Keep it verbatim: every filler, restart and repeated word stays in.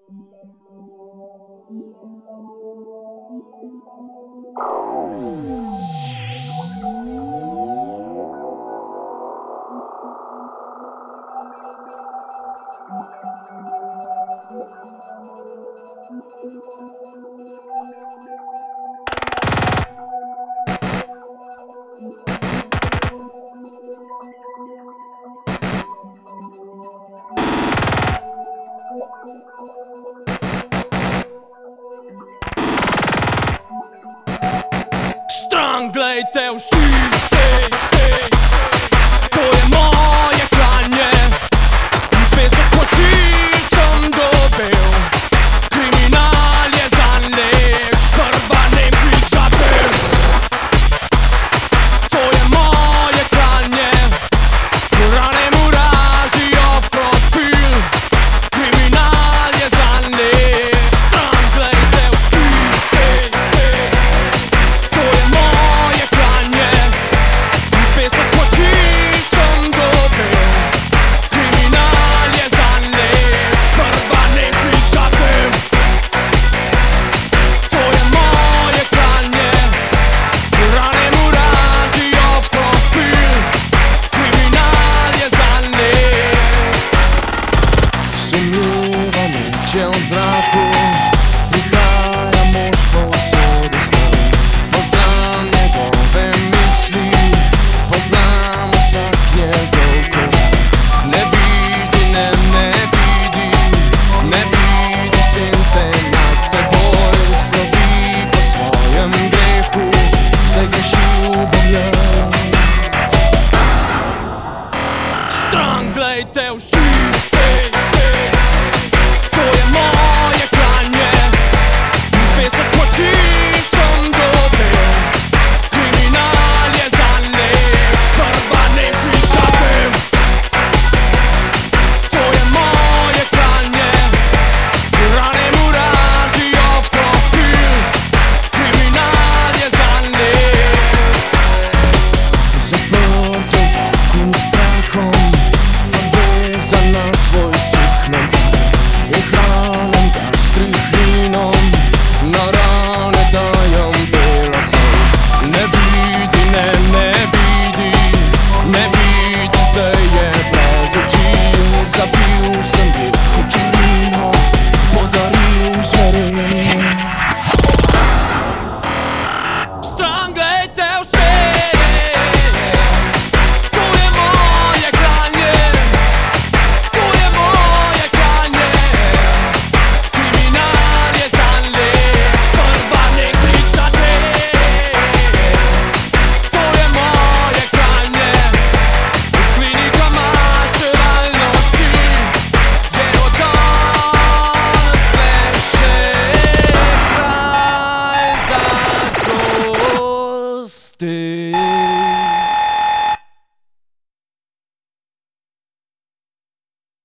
Stranglejte uši, sej, sej, to je moje klanje. Pesek oči sem dobil, kriminal je zanlik, sprva nem kričati. To je moje klanje, rane mu razijo profil, kriminal je zanlik. Stranglejte uši, sej, sej, to je moje klanje. Pesek oči sem dobil, kriminal je zanlik, sprva nem kričati. To je moje klanje, rane mu razijo profil, kriminal je zanlik. Sumljiva noč je v zraku, prihaja mož povsod iz stan. Poznam njegove misli, poznam vsak njegov korak. Ne vidi, ne, ne vidi, ne vidi sence nad seboj. Slovi po svojem grehu, zdaj grešil bom jaz. Stranglejte uši, sej, sej, to je moje klanje. Pesek oči sem dobil, kriminal je zanlik, sprva nem kričati. To je moje klanje, rane mu razijo profil, kriminal je zanlik. Zaprt je takim strahom, vezan na svoj suh mental. Ohranem ga s strichlinom, na rane dajem belo sol. Ne vidi, ne, ne vidi, ne vidi, zdaj je brez oči. Zapil sem veliko črnino, podaril zverem. Stranglejte vse, to je moje klanje, to je moje klanje. Kriminal je zanlik, sprva nem kričati. To je moje klanje, klinika maščevalnosti je od danes le še kraj zadosti.